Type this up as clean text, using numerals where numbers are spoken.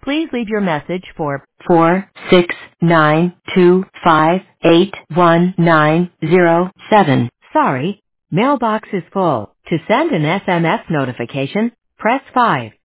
Please leave your message for 46925811907. Sorry, mailbox is full. To send an SMS notification, press 5.